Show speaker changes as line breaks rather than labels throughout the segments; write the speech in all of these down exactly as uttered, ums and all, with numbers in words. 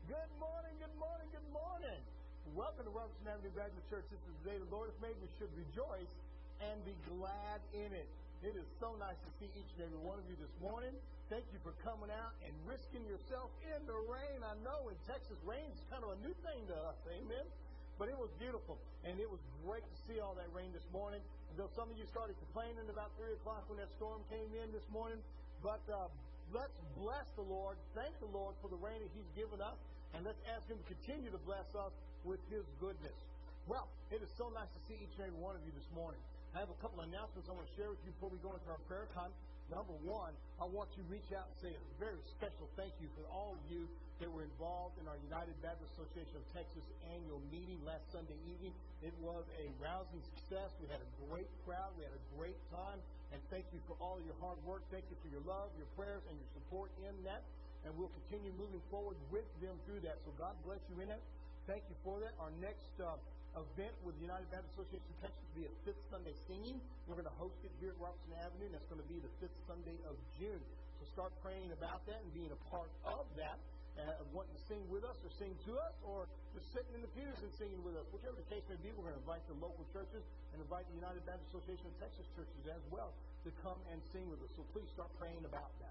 Good morning, good morning, good morning. Welcome to Robertson Avenue Baptist Church. This is the day the Lord has made. We should rejoice and be glad in it. It is so nice to see each and every one of you this morning. Thank you for coming out and risking yourself in the rain. I know in Texas, rain is kind of a new thing to us. Amen. But it was beautiful, and it was great to see all that rain this morning. And though some of you started complaining about three o'clock when that storm came in this morning, but uh, let's bless the Lord, thank the Lord for the rain that He's given us, and let's ask Him to continue to bless us with His goodness. Well, it is so nice to see each and every one of you this morning. I have a couple of announcements I want to share with you before we go into our prayer time. Number one, I want you to reach out and say a very special thank you for all of you that were involved in our United Baptist Association of Texas annual meeting last Sunday evening. It was a rousing success. We had a great crowd. We had a great time. And thank you for all of your hard work. Thank you for your love, your prayers, and your support in that. And we'll continue moving forward with them through that. So God bless you in that. Thank you for that. Our next uh, event with the United Baptist Association of Texas will be a fifth Sunday singing. We're going to host it here at Robertson Avenue, and that's going to be the fifth Sunday of June. So start praying about that and being a part of that, uh, wanting to sing with us or sing to us, or just sitting in the pews and singing with us. Whichever the case may be, we're going to invite the local churches and invite the United Baptist Association of Texas churches as well to come and sing with us. So please start praying about that.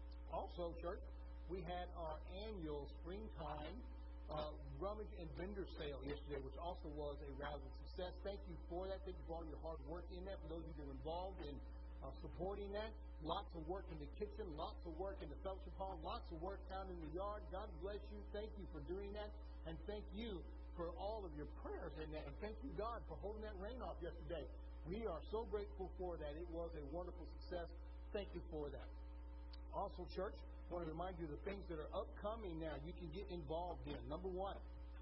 Also, church, we had our annual springtime Uh, rummage and vendor sale yesterday, which also was a rousing success. Thank you for that. Thank you for all your hard work in that. For those of you that are involved in uh, supporting that, lots of work in the kitchen, lots of work in the fellowship hall, lots of work down in the yard. God bless you. Thank you for doing that, and thank you for all of your prayers in that. And thank you, God, for holding that rain off yesterday. We are so grateful for that. It was a wonderful success. Thank you for that. Also, church, I want to remind you of the things that are upcoming now you can get involved in. Number one,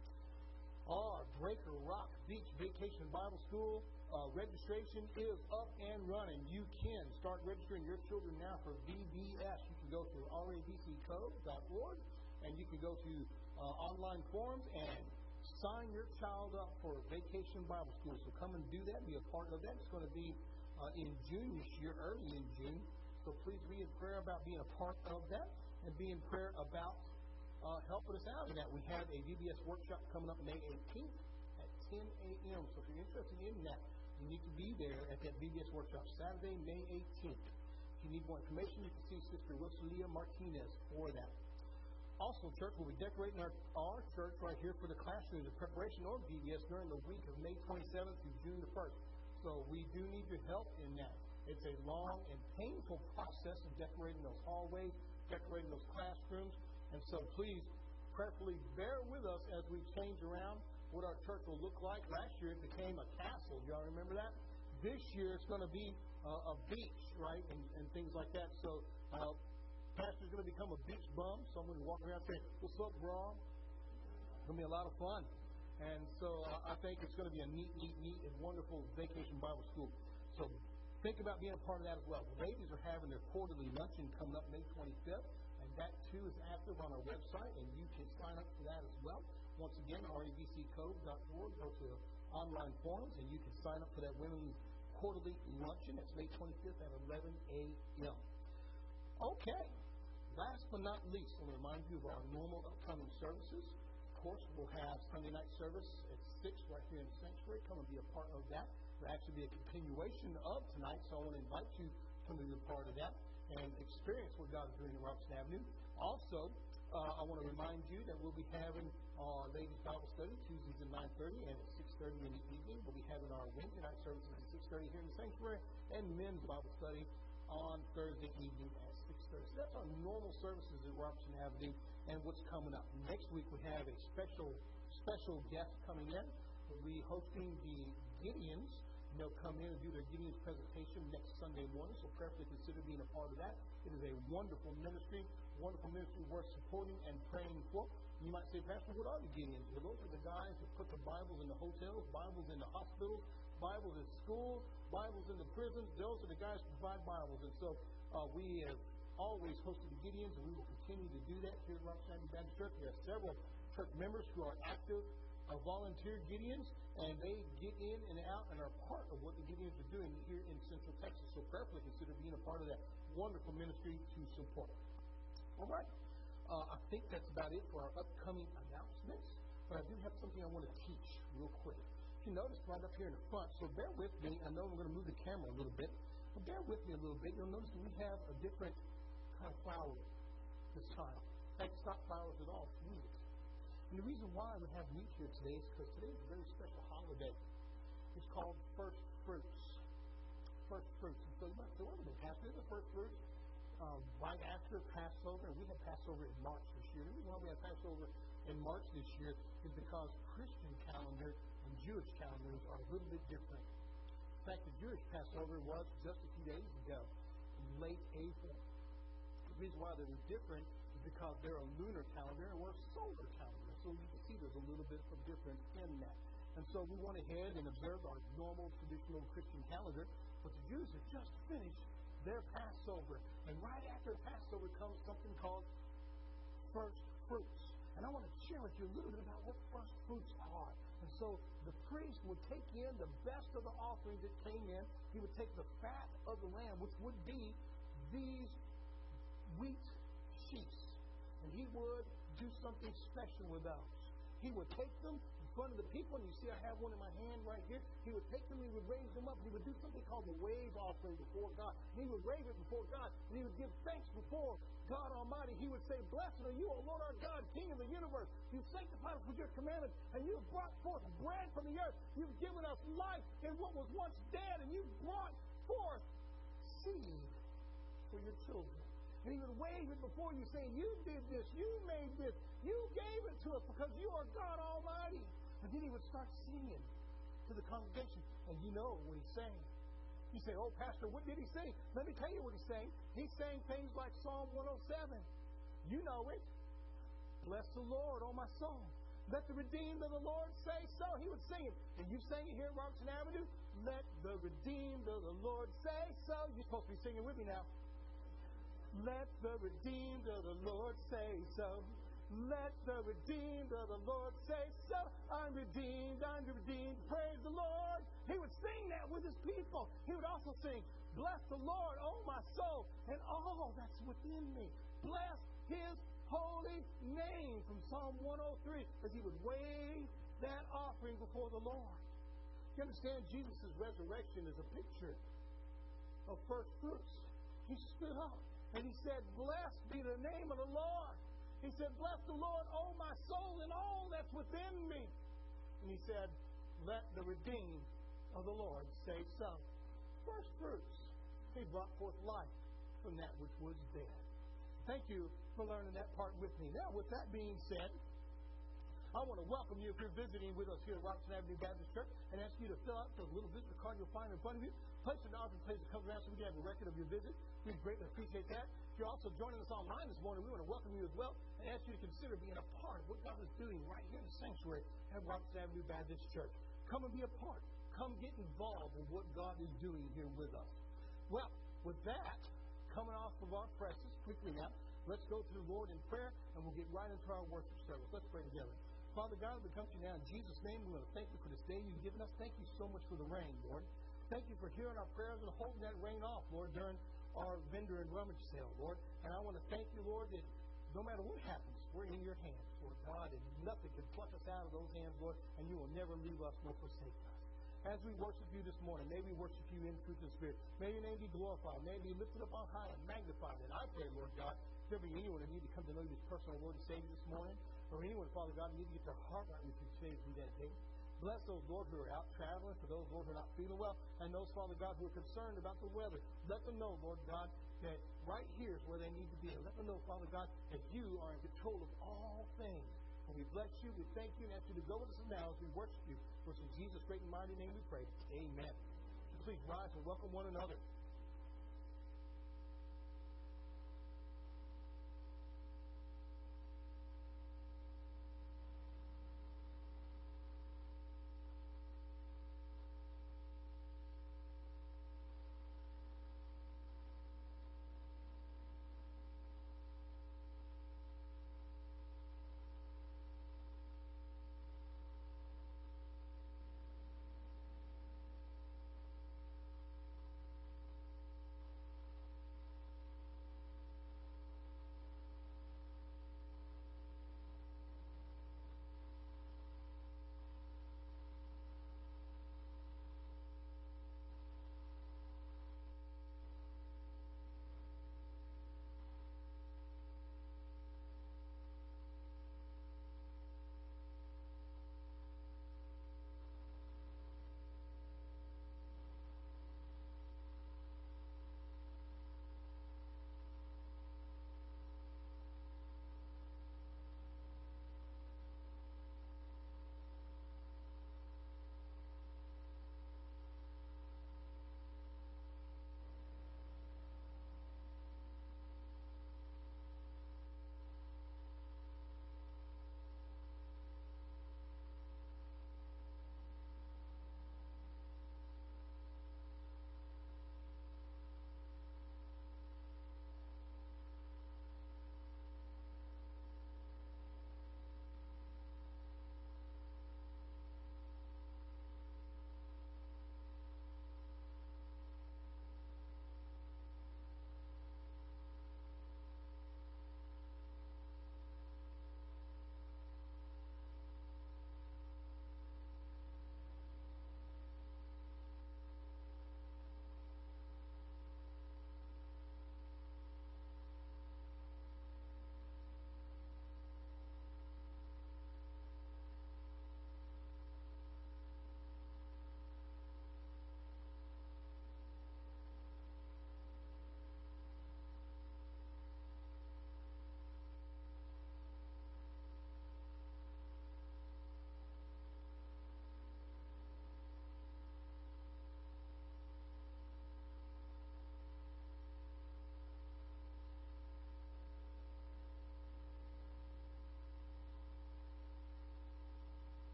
our Breaker Rock Beach Vacation Bible School uh, registration is up and running. You can start registering your children now for V B S. You can go to R A B C code dot org and you can go to uh, online forums and sign your child up for Vacation Bible School. So come and do that. Be a part of that. It's going to be uh, in June this year, early in June. So please be in prayer about being a part of that and be in prayer about uh, helping us out in that. We have a V B S workshop coming up May eighteenth at ten a.m. So if you're interested in that, you need to be there at that V B S workshop Saturday, May eighteenth. If you need more information, you can see Sister Rosalia Martinez for that. Also, church, we'll be decorating our, our church right here for the classrooms in preparation of V B S during the week of May twenty-seventh through June the first. So we do need your help in that. It's a long and painful process of decorating those hallways, decorating those classrooms. And so please prayerfully bear with us as we change around what our church will look like. Last year it became a castle. Do y'all remember that? This year it's going to be uh, a beach, right, and, and things like that. So uh, pastor's going to become a beach bum. Someone will walk around saying, "What's up, bro?" It's going to be a lot of fun. And so uh, I think it's going to be a neat, neat, neat, and wonderful vacation Bible school. So think about being a part of that as well. The ladies are having their quarterly luncheon coming up May twenty-fifth, and that too is active on our website, and you can sign up for that as well. Once again, R A B C code dot org, go to online forums, and you can sign up for that women's quarterly luncheon. It's May twenty-fifth at eleven a.m. Okay, last but not least, I want to remind you of our normal upcoming services. Of course, we'll have Sunday night service at six right here in the sanctuary. Come and be a part of that. It'll actually be a continuation of tonight, so I want to invite you to come and be a part of that and experience what God is doing at Robertson Avenue. Also, uh, I want to remind you that we'll be having our ladies' Bible study Tuesdays at nine thirty and at six thirty in the evening. We'll be having our Wednesday night services at six thirty here in the sanctuary and men's Bible study on Thursday evening at six thirty. So that's our normal services at Robertson Avenue and what's coming up. Next week we have a special special guest coming in. We'll be hosting the Gideons. They'll come in and do their Gideon's presentation next Sunday morning, so prayerfully consider being a part of that. It is a wonderful ministry, wonderful ministry worth supporting and praying for. You might say, "Pastor, what are the Gideons?" Well, those are the guys that put the Bibles in the hotels, Bibles in the hospitals, Bibles in schools, Bibles in the prisons. Those are the guys who provide Bibles. And so uh, we have always hosted the Gideons, and we will continue to do that here at Robertson Avenue Baptist Church. We have several church members who are active Uh, volunteer Gideons, and they get in and out and are part of what the Gideons are doing here in Central Texas. So prayerfully consider being a part of that wonderful ministry to support. All right. uh, I think that's about it for our upcoming announcements. But I do have something I want to teach real quick. If you notice right up here in the front, so bear with me. I know I'm going to move the camera a little bit, but bear with me a little bit. You'll notice that we have a different kind of flower this time. In fact, it's not flowers at all, it's meat. And the reason why we have meat here today is because today is a very special holiday. It's called First Fruits. First Fruits. And so you might say, wait a minute, Pastor, isn't the First Fruits um, right after Passover? And we had Passover in March this year. The reason why we have Passover in March this year is because Christian calendar and Jewish calendars are a little bit different. In fact, the Jewish Passover was just a few days ago, in late April. The reason why they were different is because they're a lunar calendar and we're a solar calendar. So you can see there's a little bit of difference in that. And so we went ahead and observed our normal, traditional Christian calendar, but the Jews have just finished their Passover. And right after Passover comes something called First Fruits. And I want to share with you a little bit about what first fruits are. And so the priest would take in the best of the offerings that came in. He would take the fat of the lamb, which would be these wheat sheaths. And he would do something special with those. He would take them in front of the people, and you see I have one in my hand right here. He would take them, he would raise them up, he would do something called the wave offering before God. And he would raise it before God, and he would give thanks before God Almighty. He would say, "Blessed are you, O Lord our God, King of the universe. You've sanctified us with your commandments, and you've brought forth bread from the earth. You've given us life in what was once dead, and you've brought forth seed for your children." And he would wave it before you, saying, "You did this, you made this, you gave it to us because you are God Almighty." And then he would start singing to the congregation. And you know what he sang. You say, "Oh, Pastor, what did he sing?" Let me tell you what he sang. He sang things like Psalm one oh seven. You know it. "Bless the Lord, O my soul. Let the redeemed of the Lord say so." He would sing it. And you sang it here at Robertson Avenue. "Let the redeemed of the Lord say so." You're supposed to be singing with me now. "Let the redeemed of the Lord say so. Let the redeemed of the Lord say so. I'm redeemed, I'm redeemed, praise the Lord." He would sing that with his people. He would also sing, "Bless the Lord, O my soul, and all that's within me. Bless his holy name," from Psalm one oh three, as he would wave that offering before the Lord. You understand, Jesus' resurrection is a picture of first fruits. He stood up and he said, "Blessed be the name of the Lord." He said, "Bless the Lord, O my soul, and all that's within me." And he said, "Let the redeemed of the Lord say so." First fruits. He brought forth life from that which was dead. Thank you for learning that part with me. Now, with that being said, I want to welcome you if you're visiting with us here at Robertson Avenue Baptist Church and ask you to fill out the little visitor card you'll find in front of you. Place an offering place that comes around so we can have a record of your visit. We'd greatly appreciate that. If you're also joining us online this morning, we want to welcome you as well and ask you to consider being a part of what God is doing right here in the sanctuary at Robertson Avenue Baptist Church. Come and be a part. Come get involved in what God is doing here with us. Well, with that, coming off of our presses quickly now, let's go to the Lord in prayer and we'll get right into our worship service. Let's pray together. Father God, we come to you now in Jesus' name. We want to thank you for this day you've given us. Thank you so much for the rain, Lord. Thank you for hearing our prayers and holding that rain off, Lord, during our vendor and rummage sale, Lord. And I want to thank you, Lord, that no matter what happens, we're in your hands, Lord God, and nothing can pluck us out of those hands, Lord, and you will never leave us nor forsake us. As we worship you this morning, may we worship you in truth and spirit. May your name be glorified. May it be lifted up on high and magnified. And I pray, Lord God, if there be anyone that need to come to know you as personal Lord and Savior this morning, or anyone, Father God, need to get their heart right with you today as we that day. Bless those, Lord, who are out traveling, for those, Lord, who are not feeling well, and those, Father God, who are concerned about the weather. Let them know, Lord God, that right here is where they need to be. And let them know, Father God, that you are in control of all things. And we bless you, we thank you, and ask you to go with us now as we worship you. For in Jesus' great and mighty name we pray. Amen. So please rise and welcome one another.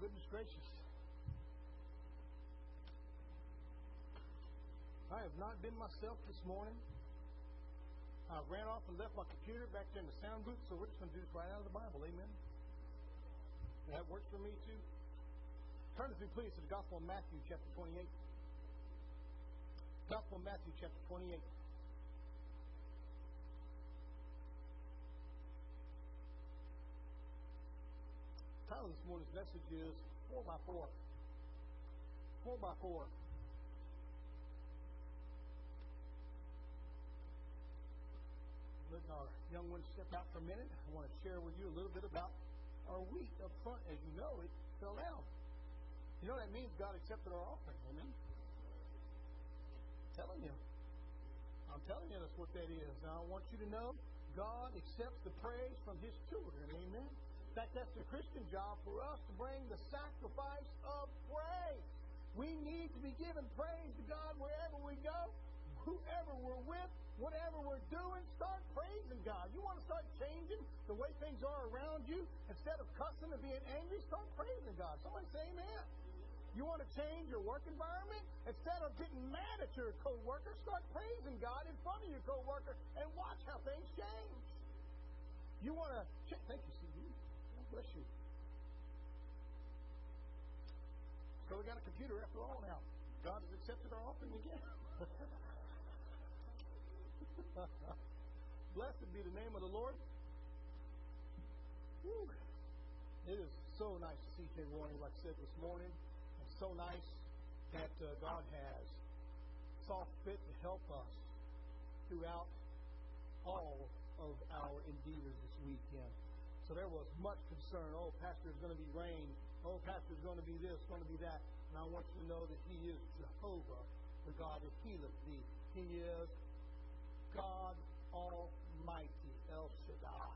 goodness gracious. I have not been myself this morning. I ran off and left my computer back there in the sound booth, so we're just going to do this right out of the Bible. Amen. That works for me too. Turn with me, please, to the Gospel of Matthew, chapter twenty-eight. Gospel of Matthew, chapter twenty-eight. The title of this morning's message is Four by Four. Four by Four. Letting our young ones step out for a minute, I want to share with you a little bit about our wheat up front. As you know, it fell down. You know that means God accepted our offering. Amen? I'm telling you. I'm telling you that's what that is. Now, I want you to know God accepts the praise from His children. Amen? In fact, that's the Christian job for us, to bring the sacrifice of praise. We need to be giving praise to God wherever we go, whoever we're with, whatever we're doing. Start praising God. You want to start changing the way things are around you? Instead of cussing and being angry, start praising God. Somebody say amen. You want to change your work environment? Instead of getting mad at your coworker, start praising God in front of your coworker and watch how things change. You want to ch- thank you, C D. God bless you. So we got a computer after all now. God has accepted our offering again. Blessed be the name of the Lord. Whew. It is so nice to see you everyone, like I said this morning. It's so nice that uh, God has saw fit to help us throughout all of our endeavors this weekend. So there was much concern. Oh, Pastor, it's going to be rain. Oh, Pastor, it's going to be this, going to be that. And I want you to know that He is Jehovah, the God that healeth thee. He is God Almighty, El Shaddai.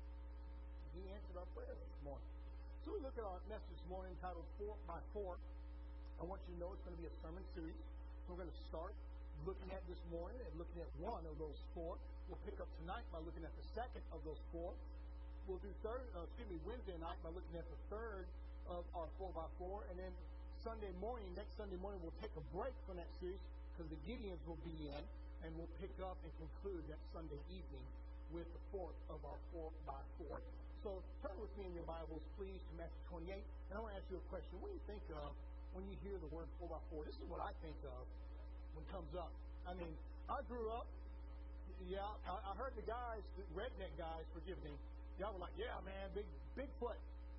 He answered our prayers this morning. So we look at our message this morning entitled Four by Four. I want you to know it's going to be a sermon series. We're going to start looking at this morning and looking at one of those four. We'll pick up tonight by looking at the second of those four. We'll do third, uh, excuse me, Wednesday night by looking at the third of our four by four, and then Sunday morning, next Sunday morning, we'll take a break from that series because the Gideons will be in, and we'll pick up and conclude next Sunday evening with the fourth of our four by four. So turn with me in your Bibles, please, to Matthew twenty-eight, and I want to ask you a question. What do you think of when you hear the word four by four? This is what I think of when it comes up. I mean, I grew up, yeah, I, I heard the guys, the redneck guys, forgive me, y'all were like, yeah, man, big Bigfoot.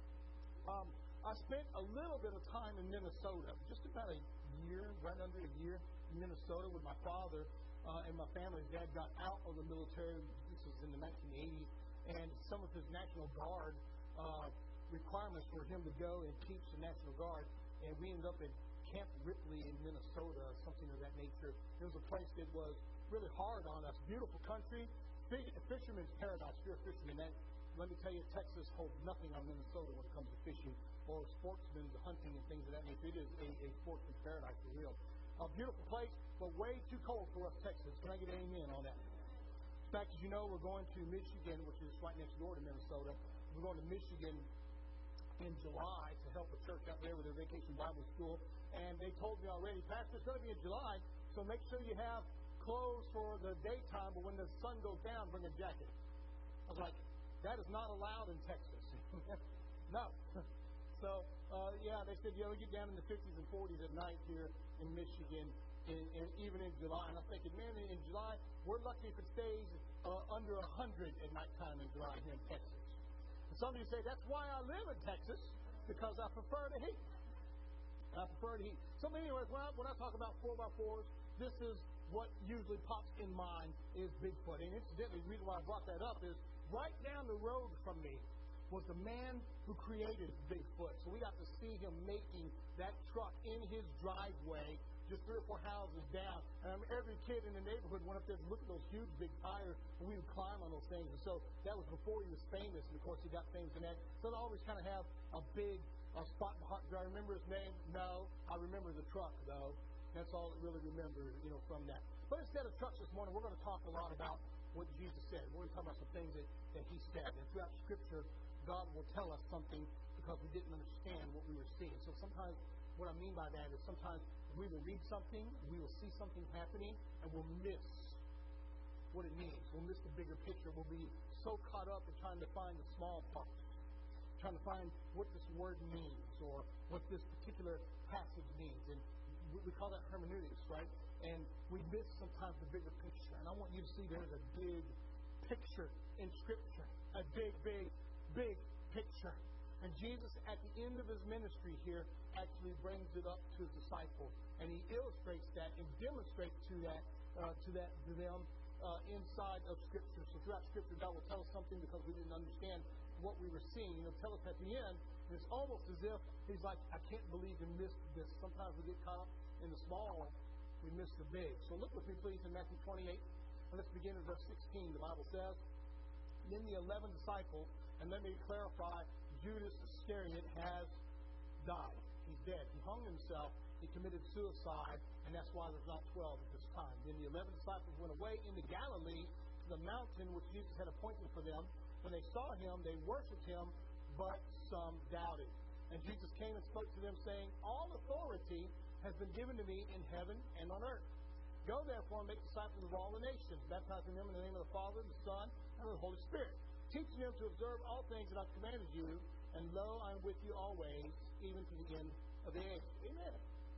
Um, I spent a little bit of time in Minnesota, just about a year, right under a year in Minnesota with my father uh, and my family. His dad got out of the military. This was in the nineteen eighties, and some of his National Guard uh, requirements for him to go and teach the National Guard, and we ended up in Camp Ripley in Minnesota, something of that nature. It was a place that was really hard on us. Beautiful country, fisherman's paradise. If you're a fisherman, that, let me tell you, Texas holds nothing on Minnesota when it comes to fishing or sportsmen, hunting, and things of that nature. It is a, a sportsman's paradise for real. A beautiful place, but way too cold for us Texans. Can I get an amen on that? In fact, as you know, we're going to Michigan, which is right next door to Minnesota. We're going to Michigan in July to help a church out there with their vacation Bible school. And they told me already, Pastor, it's going to be in July, so make sure you have clothes for the daytime, but when the sun goes down, bring a jacket. I was like, that is not allowed in Texas. No. So, uh, yeah, they said, yeah, we get down in the fifties and forties at night here in Michigan, and, and even in July. And I'm thinking, man, in July, we're lucky if it stays uh, under one hundred at nighttime in July here in Texas. And some of you say, that's why I live in Texas, because I prefer the heat. I prefer the heat. So, anyways, when I, when I talk about four by fours, this is what usually pops in mind is Bigfoot. And incidentally, the reason why I brought that up is right down the road from me was the man who created Bigfoot. So we got to see him making that truck in his driveway just three or four houses down. And I remember every kid in the neighborhood went up there to look at those huge big tires, and we would climb on those things. And so that was before he was famous, and of course he got famous in that. So they always kind of have a big a spot in the heart. Do I remember his name? No. I remember the truck, though. That's all I really remember, you know, from that. But instead of trucks this morning, we're going to talk a lot about what Jesus said. We're going to talk about some things that, that he said. And throughout Scripture, God will tell us something because we didn't understand what we were seeing. So sometimes what I mean by that is sometimes we will read something, we will see something happening, and we'll miss what it means. We'll miss the bigger picture. We'll be so caught up in trying to find the small parts, trying to find what this word means or what this particular passage means. And we call that hermeneutics, right? And we miss sometimes the bigger picture. And I want you to see there's a big picture in Scripture. A big, big, big picture. And Jesus, at the end of his ministry here, actually brings it up to his disciples. And he illustrates that and demonstrates to that, uh, to that, to them uh, inside of Scripture. So throughout Scripture, God will tell us something because we didn't understand what we were seeing. He'll tell us at the end. It's almost as if he's like, I can't believe you missed this. Sometimes we get caught up in the small, we miss the big. So look with me, please, in Matthew twenty-eight. And let's begin in verse sixteen. The Bible says, then the eleven disciples, and let me clarify, Judas Iscariot has died. He's dead. He hung himself. He committed suicide, and that's why there's not twelve at this time. Then the eleven disciples went away into Galilee to the mountain which Jesus had appointed for them. When they saw him, they worshipped him, but some doubted. And Jesus came and spoke to them, saying, all authority has been given to me in heaven and on earth. Go therefore and make disciples of all the nations, baptizing them in the name of the Father, the Son, and the Holy Spirit, teaching them to observe all things that I've commanded you, and lo, I am with you always, even to the end of the age. Amen.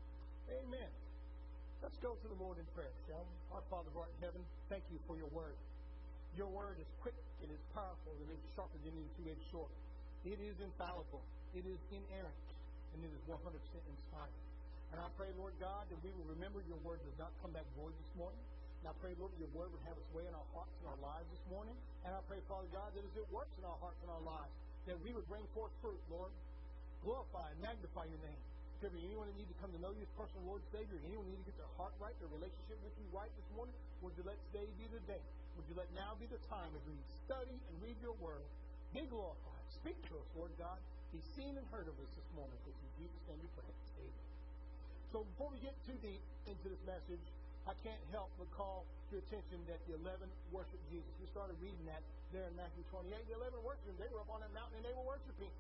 Amen. Let's go to the Lord in prayer, shall we? Our Father who art in heaven, thank you for your word. Your word is quick, it is powerful, and it is sharper than any two-edged sword. It is infallible, it is inerrant, and it is one hundred percent inspired. And I pray, Lord God, that we will remember your word does not come back void this morning. And I pray, Lord, that your word would have its way in our hearts and our lives this morning. And I pray, Father God, that as it works in our hearts and our lives, that we would bring forth fruit, Lord. Glorify and magnify your name. If there be anyone that needs to come to know you as personal Lord and Savior, anyone need to get their heart right, their relationship with you right this morning, would you let today be the day? Would you let now be the time as we study and read your word? Be glorified. Speak to us, Lord God. Be seen and heard of us this morning. Because in Jesus' name we pray. Amen. So before we get too deep into this message, I can't help but call your attention that the eleven worshiped Jesus. We started reading that there in Matthew twenty-eight. The eleven worshiped him. They were up on that mountain and they were worshiping.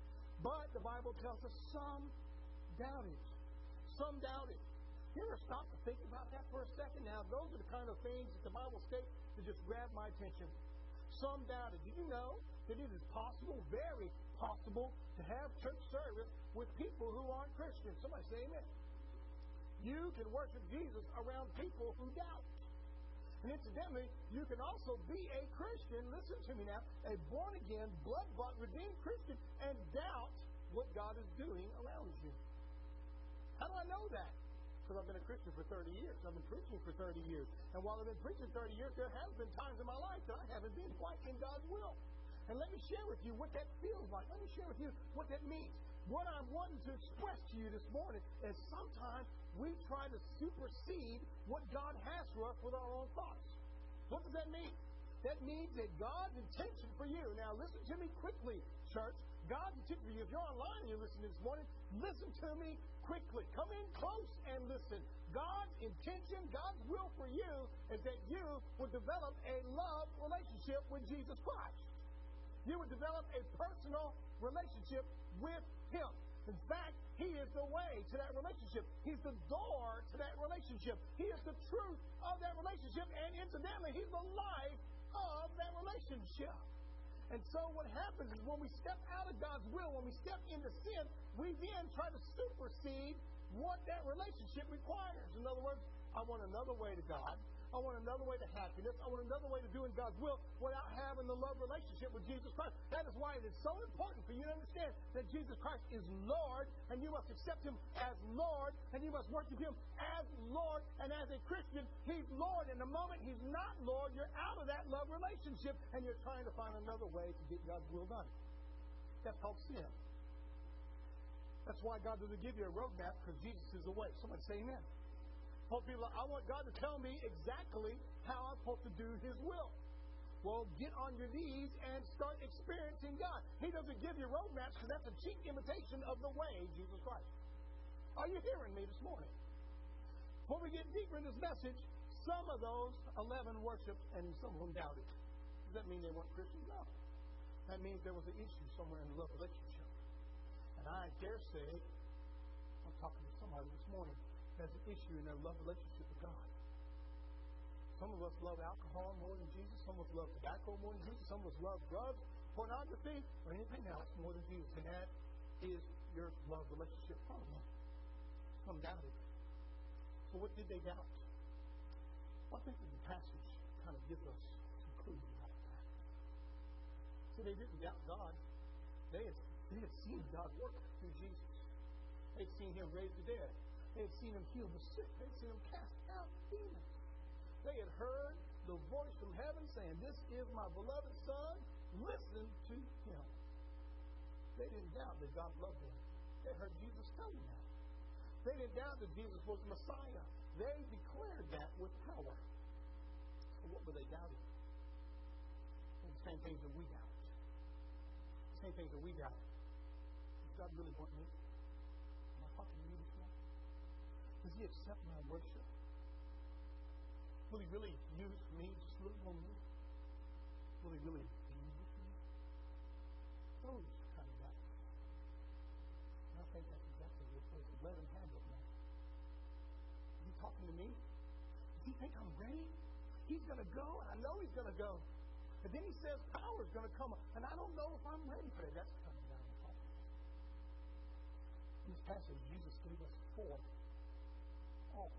But the Bible tells us some doubted. Some doubted. You ever stop to think about that for a second? Now, those are the kind of things that the Bible states that just grab my attention. Some doubted. Did you know that it is possible, very possible, to have church service with people who aren't Christians? Somebody say amen. You can worship Jesus around people who doubt. And incidentally, you can also be a Christian, listen to me now, a born-again, blood-bought, redeemed Christian, and doubt what God is doing around you. How do I know that? Because I've been a Christian for thirty years. I've been preaching for thirty years. And while I've been preaching thirty years, there have been times in my life that I haven't been quite in God's will. And let me share with you what that feels like. Let me share with you what that means. What I'm wanting to express to you this morning is sometimes we try to supersede what God has for us with our own thoughts. What does that mean? That means that God's intention for you. Now listen to me quickly, church. God's intention for you. If you're online and you're listening this morning, listen to me quickly. Come in close and listen. God's intention, God's will for you is that you would develop a love relationship with Jesus Christ. You would develop a personal relationship with Him. In fact, He is the way to that relationship. He's the door to that relationship. He is the truth of that relationship. And incidentally, He's the life of that relationship. And so what happens is when we step out of God's will, when we step into sin, we then try to supersede what that relationship requires. In other words, I want another way to God. I want another way to happiness. I want another way to doing God's will without having the love relationship with Jesus Christ. That is why it is so important for you to understand that Jesus Christ is Lord, and you must accept Him as Lord, and you must worship Him as Lord. And as a Christian, He's Lord. And the moment He's not Lord, you're out of that love relationship, and you're trying to find another way to get God's will done. That's called sin. That's why God doesn't give you a roadmap, because Jesus is the way. Somebody say amen. People, I want God to tell me exactly how I'm supposed to do His will. Well, get on your knees and start experiencing God. He doesn't give you roadmaps because that's a cheap imitation of the way, Jesus Christ. Are you hearing me this morning? Before we get deeper in this message, some of those eleven worshiped and some of them doubted. Does that mean they weren't Christians? No. That means there was an issue somewhere in the love relationship. dare say, I'm talking to somebody this morning who has an issue in their love relationship with God. Some of us love alcohol more than Jesus. Some of us love tobacco more than Jesus. Some of us love drugs, pornography, or anything else more than Jesus. And that is your love relationship problem. Some doubted. So what did they doubt? Well, I think that the passage kind of gives us some clues about that. So they didn't doubt God. They had, they had seen God work through Jesus. They'd seen Him raise the dead. They had seen Him heal the sick. They'd seen Him cast out demons. They had heard the voice from heaven saying, "This is my beloved Son. Listen to Him." They didn't doubt that God loved them. They heard Jesus tell them that. They didn't doubt that Jesus was the Messiah. They declared that with power. So what were they doubting? Well, the same things that we doubt. The same things that we doubt. Does God really want me? Am I talking to you this morning? Does He accept my worship? Will He really use me, just a little more me? Will He really be with me? Those kind of doubts. And I think that's exactly what it says. Let Him have it now. Is He talking to me? Does He think I'm ready? He's going to go, and I know He's going to go. And then He says power is going to come, and I don't know if I'm ready for it. That's coming down the top. In this passage, Jesus gave us four offers.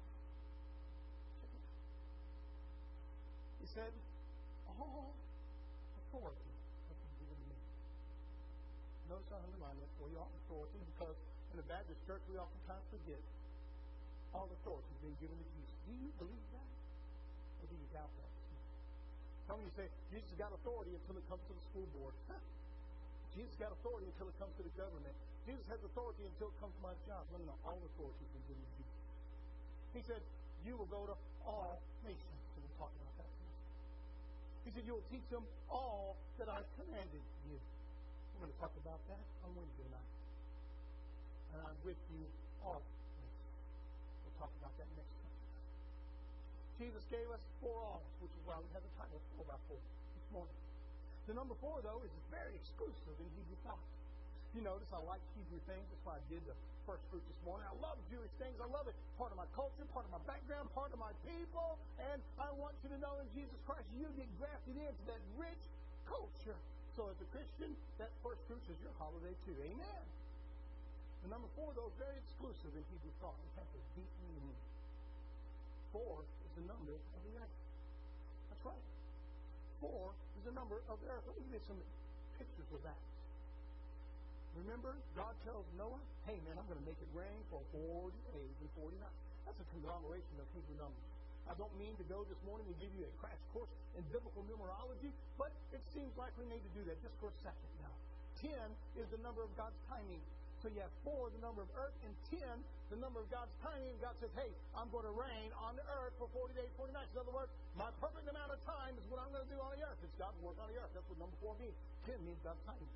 He said, all authority has been given to me. Notice I underline that for you, all authority, because in the Baptist church we oftentimes forget all authority has been given to Jesus. Do you believe that? Or do you doubt that? Some of you say, Jesus got authority until it comes to the school board. Jesus got authority until it comes to the government. Jesus has authority until it comes to my job. No, no, no. All authority has been given to Jesus. He said, you will go to all nations. So we'll talk about that. He said, you will teach them all that I've commanded you. We're going to talk about that on Wednesday night. And I'm with you always. We'll talk about that next week. Jesus gave us four offers, which is why we have the title four by four this morning. The number four, though, is very exclusive in Hebrew thought. You notice I like Hebrew things. That's why I did the first fruit this morning. I love Jewish things. I love it. Part of my culture, part of my background, part of my people. And I want you to know in Jesus Christ, you get grafted into that rich culture. So as a Christian, that first fruit is your holiday too. Amen. The number four, though, is very exclusive in Hebrew thought. It has a deep meaning. Four is the number of the earth. That's right. Four is the number of the earth. Let me give you some pictures of that. Remember, God tells Noah, hey man, I'm going to make it rain for forty days and forty nights. That's a conglomeration of Hebrew numbers. I don't mean to go this morning and give you a crash course in biblical numerology, but it seems like we need to do that just for a second now. Ten is the number of God's timing. So you have four, the number of earth, and ten, the number of God's timing. And God says, hey, I'm going to rain on the earth for forty days, forty nights. In other words, my perfect amount of time is what I'm going to do on the earth. It's God's work on the earth. That's what number four means. ten means God's timing.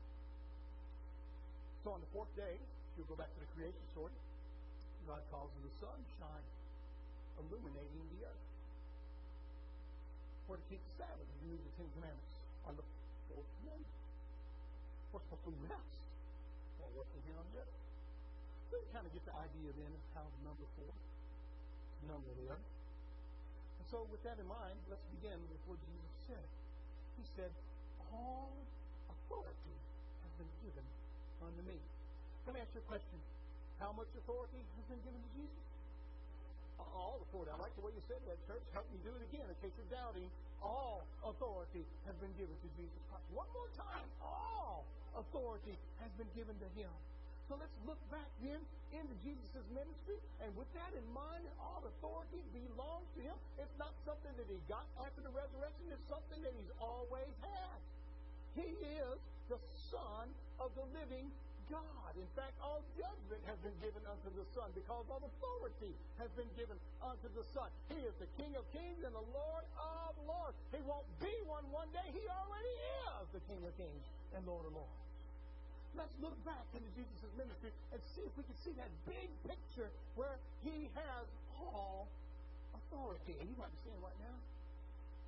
So on the fourth day, if you go back to the creation story, God causes the sun to shine, illuminating the earth. Or to keep the Sabbath, He removed the Ten Commandments on the fourth day. We're supposed to rest while working here on the earth. So you kind of get the idea then of how the number four is the number of the earth. And so with that in mind, let's begin with what Jesus said. He said, all authority has been given unto me. Let me ask you a question. How much authority has been given to Jesus? All authority. I like the way you said that, church. Help me do it again in case you're doubting. All authority has been given to Jesus Christ. One more time. All authority has been given to Him. So let's look back then into Jesus' ministry. And with that in mind, all authority belongs to Him. It's not something that He got after the resurrection. It's something that He's always had. He is the Son of the living God. In fact, all judgment has been given unto the Son because all authority has been given unto the Son. He is the King of kings and the Lord of lords. He won't be one one day. He already is the King of kings and Lord of lords. Let's look back into Jesus' ministry and see if we can see that big picture where He has all authority. And you might be saying right now,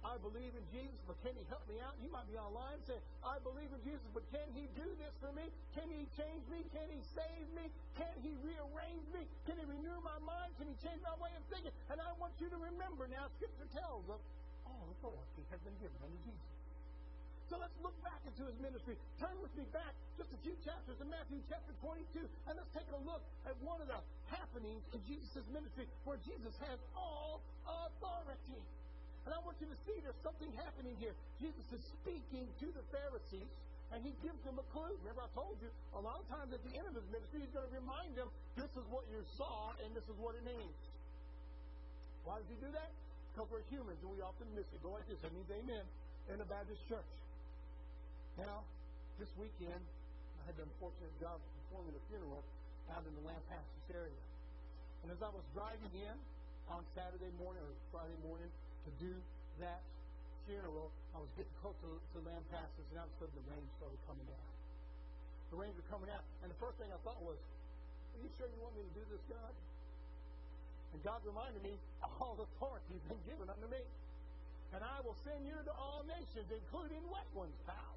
I believe in Jesus, but can He help me out? You might be online saying, I believe in Jesus, but can He do this for me? Can He change me? Can He save me? Can He rearrange me? Can He renew my mind? Can He change my way of thinking? And I want you to remember now, Scripture tells us all authority has been given unto Jesus. So let's look back into His ministry. Turn with me back just a few chapters to Matthew chapter twenty-two, and let's take a look at one of the happenings in Jesus' ministry where Jesus has all authority. And I want you to see there's something happening here. Jesus is speaking to the Pharisees, and He gives them a clue. Remember, I told you, a lot of times at the end of His ministry, He's going to remind them, this is what you saw, and this is what it means. Why does He do that? Because we're humans, and we often miss it. Go like this. That means amen in the Baptist church. Now, this weekend, I had the unfortunate job of performing a funeral out in the Lampasas area. And as I was driving in on Saturday morning or Friday morning to do that funeral, I was getting close to, to Lampasas, and all of a sudden the rain started coming down. The rains were coming out, and the first thing I thought was, are you sure you want me to do this, God? And God reminded me, all authority has been given unto me. And I will send you to all nations, including wet ones, pal.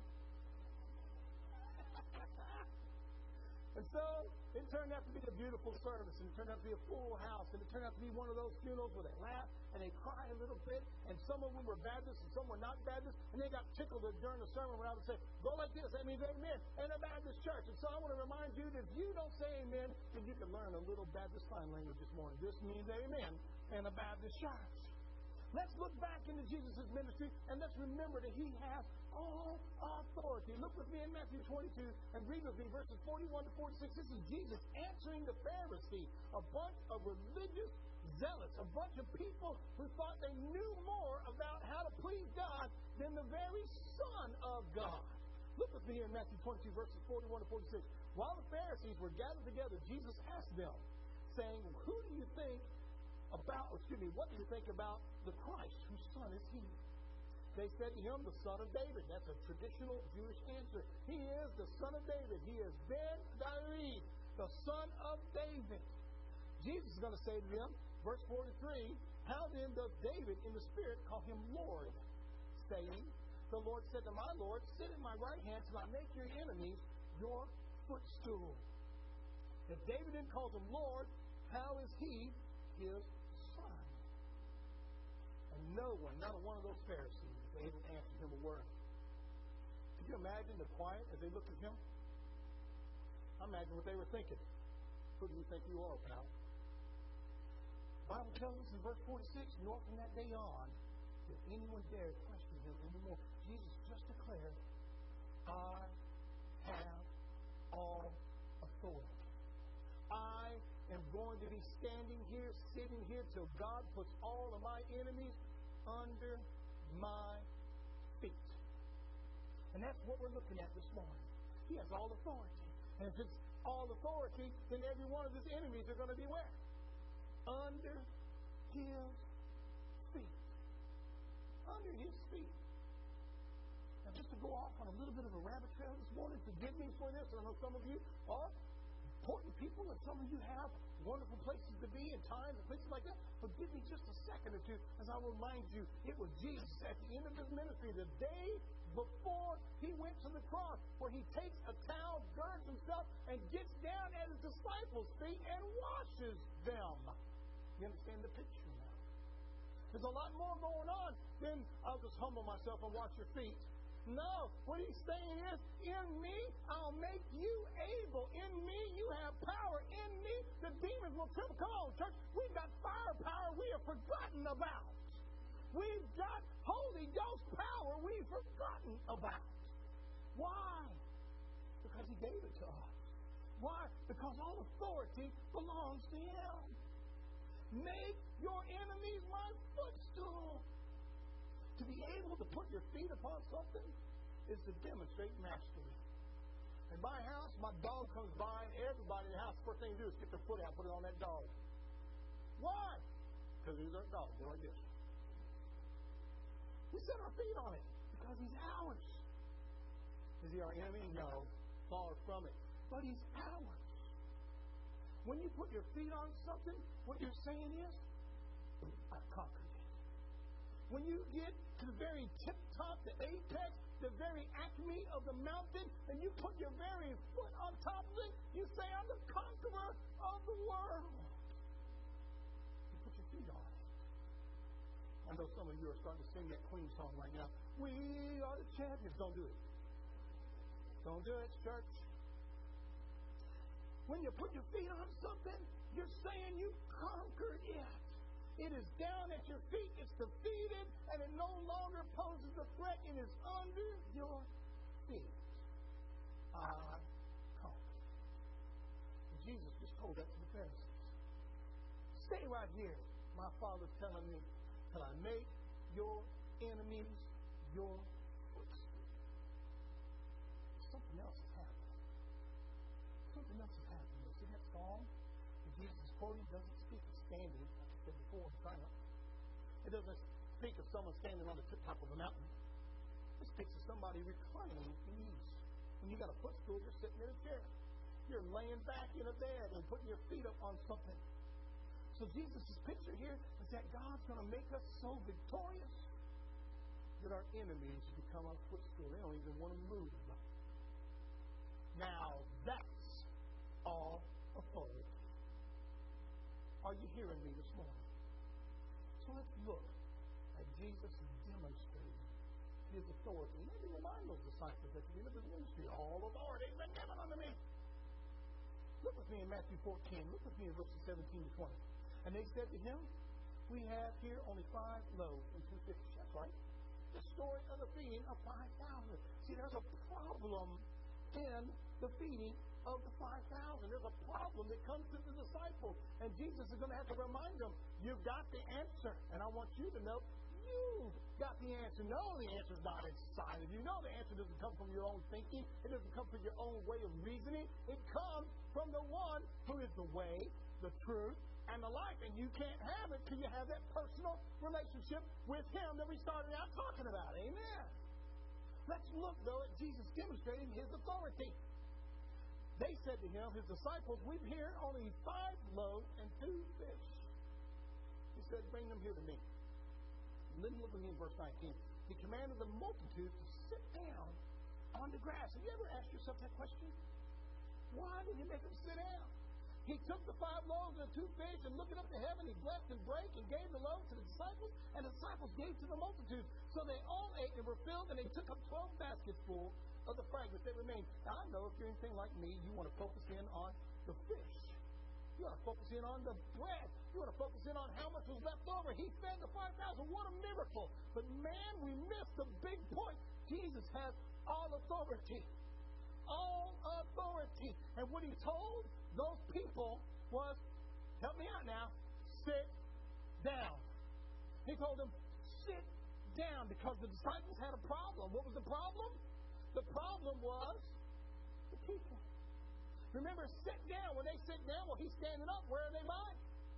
And so it turned out to be a beautiful service, and it turned out to be a full house, and it turned out to be one of those funerals where they laugh and they cry a little bit, and some of them were Baptists and some were not Baptists, and they got tickled during the sermon when I would say, go like this, that means amen, in a Baptist church. And so I want to remind you that if you don't say amen, then you can learn a little Baptist sign language this morning. This means amen in a Baptist church. Let's look back into Jesus' ministry, and let's remember that He has all authority. Look with me in Matthew twenty-two and read with me verses forty-one to forty-six. This is Jesus answering the Pharisees, a bunch of religious zealots, a bunch of people who thought they knew more about how to please God than the very Son of God. Look with me in Matthew twenty-two, verses forty-one to forty-six. While the Pharisees were gathered together, Jesus asked them, saying, who do you think about, excuse me, what do you think about the Christ? Whose son is He? They said to Him, the son of David. That's a traditional Jewish answer. He is the son of David. He is Ben David, the son of David. Jesus is going to say to them, verse forty-three, how then does David in the Spirit call Him Lord? Saying, the Lord said to my Lord, sit at my right hand till I make your enemies your footstool. If David then calls Him Lord, how is He His son? And no one, not one of those Pharisees, was able to answer Him a word. Can you imagine the quiet as they looked at Him? I imagine what they were thinking. Who do you think you are, pal? The Bible tells us in verse forty-six, nor from that day on did anyone dare question Him anymore. Jesus just declared, I have all authority. I am going to be standing here, sitting here, till God puts all of my enemies under my feet. And that's what we're looking at this morning. He has all authority. And if it's all authority, then every one of His enemies are going to be where? Under His feet. Under His feet. Now, just to go off on a little bit of a rabbit trail this morning, forgive me for this. I know some of you are important people, and some of you have wonderful places to be and times and places like that. But give me just a second or two as I remind you, it was Jesus at the end of His ministry, the day before He went to the cross, where He takes a towel, girds Himself, and gets down at His disciples' feet and washes them. You understand the picture now? There's a lot more going on than I'll just humble myself and wash your feet. No, what He's saying is, in me, I'll make you able. In me, you have power. In me, the demons will tremble. Come on, church. We've got firepower we have forgotten about. We've got Holy Ghost power we've forgotten about. Why? Because He gave it to us. Why? Because all authority belongs to Him. Make your enemies my footstool. To be able to put your feet upon something is to demonstrate mastery. In my house, my dog comes by, and everybody in the house, first thing they do is get their foot out, put it on that dog. Why? Because he's our dog. Go like this. We set our feet on it because He's ours. Is He our enemy? No. Far from it. But He's ours. When you put your feet on something, what you're saying is, I've conquered it. when you get to the very tip top, the apex, the very acme of the mountain, and you put your very foot on top of it, you say, I'm the conqueror of the world. You put your feet on it. I know some of you are starting to sing that Queen song right now. We are the champions. Don't do it. Don't do it, church. When you put your feet on something, you're saying you conquered it. It is down at your feet. It's defeated, and it no longer poses a threat. It is under your feet. I conquered. Jesus just told that to the Pharisees. Stay right here. My Father's telling me till I make your enemies your footstool. Something else is happening. Something else is happening. You see that song that Jesus is quoting doesn't speak of standing, like I said before, in triumph. It doesn't speak of someone standing on the tip top of a mountain. It speaks of somebody reclining ease. When you got a footstool, you're sitting in a chair. You're laying back in a bed and putting your feet up on something. So Jesus' picture here is that God's going to make us so victorious that our enemies become our footstool. They don't even want to move. Now, that's all authority. Are you hearing me this morning? So let's look at Jesus demonstrating his authority. Let me remind those disciples at the end of his ministry, all authority has been given unto me. Look with me in Matthew fourteen. Look with me in verses seventeen to twenty. And they said to him, we have here only five loaves and two fishes. That's right. The story of the feeding of five thousand. See, there's a problem in the feeding of the five thousand. There's a problem that comes to the disciples. And Jesus is going to have to remind them, you've got the answer. And I want you to know, you've got the answer. No, the answer's not inside of you. No, the answer doesn't come from your own thinking. It doesn't come from your own way of reasoning. It comes from the one who is the way, the truth, and the life. And you can't have it till you have that personal relationship with him that we started out talking about. Amen. Let's look, though, at Jesus demonstrating his authority. They said to him, his disciples, we've here only five loaves and two fish. He said, bring them here to me. And then look at me in verse nineteen. He commanded the multitude to sit down on the grass. Have you ever asked yourself that question? Why did he make them sit down? He took the five loaves and the two fish, and looking up to heaven, he blessed and brake and gave the loaves to the disciples, and the disciples gave to the multitude. So they all ate and were filled, and they took up twelve baskets full of the fragments that remained. Now, I know if you're anything like me, you want to focus in on the fish. You want to focus in on the bread. You want to focus in on how much was left over. He fed the five thousand. What a miracle. But, man, we missed the big point. Jesus has all authority. All authority. And what he told those people was, help me out now, sit down. He told them, sit down, because the disciples had a problem. What was the problem? The problem was the people. Remember, sit down. When they sit down, well, he's standing up. Where are they by?